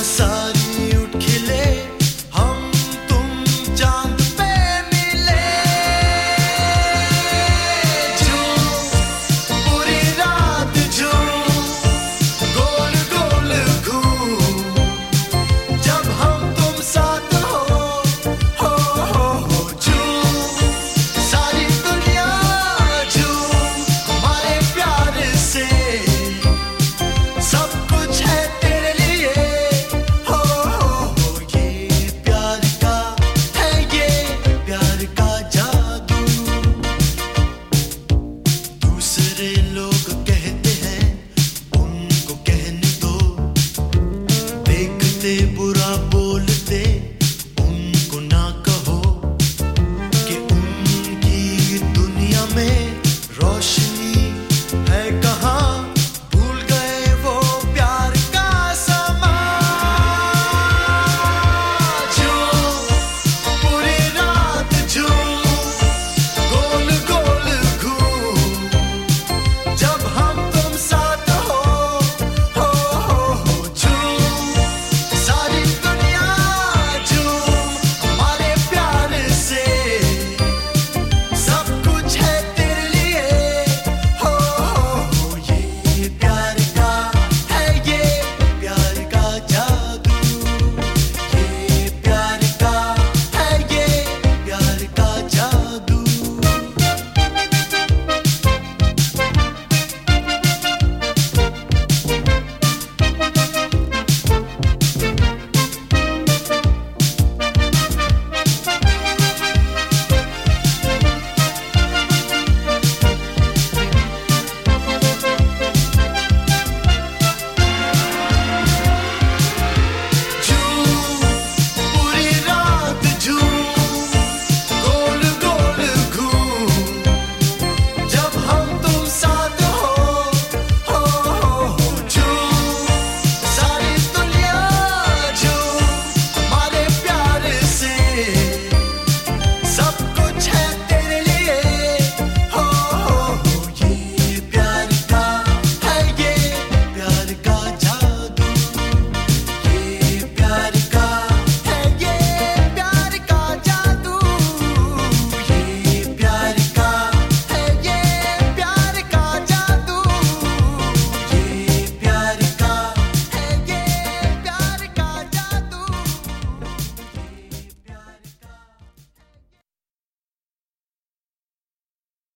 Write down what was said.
सारी उठ खिले हम तुम चांद पे मिले झूम पूरी रात झूम गोल गोल घूम जब हम तुम साथ हो झूम सारी दुनिया झूम हमारे प्यार से सब कुछ है तेरे लिए हो ये प्यार का है ये प्यार का जादू दूसरे लोग कहते हैं उनको कहने दो देखते बुरा